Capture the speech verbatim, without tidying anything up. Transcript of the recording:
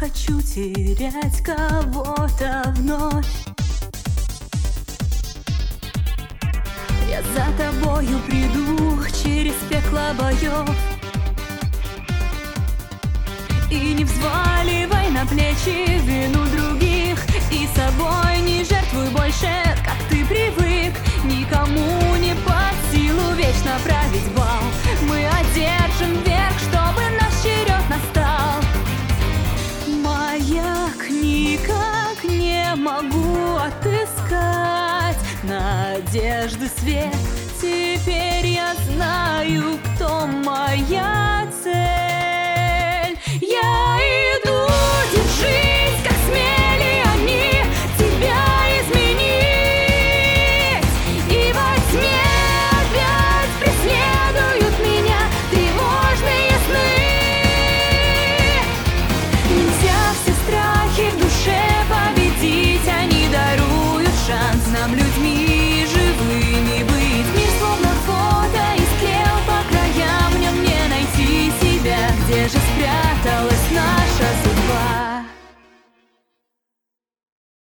хочу терять кого-то вновь. Я за тобою приду через пекло боев. И не взваливай на плечи вину других, и собой не жертвуй больше, как ты привык. Никому не под силу вечно править бал. Мы одержим верх, чтобы наш черед настал. Маяк никак не могу отыскать надежды свет. Теперь я знаю, кто моя.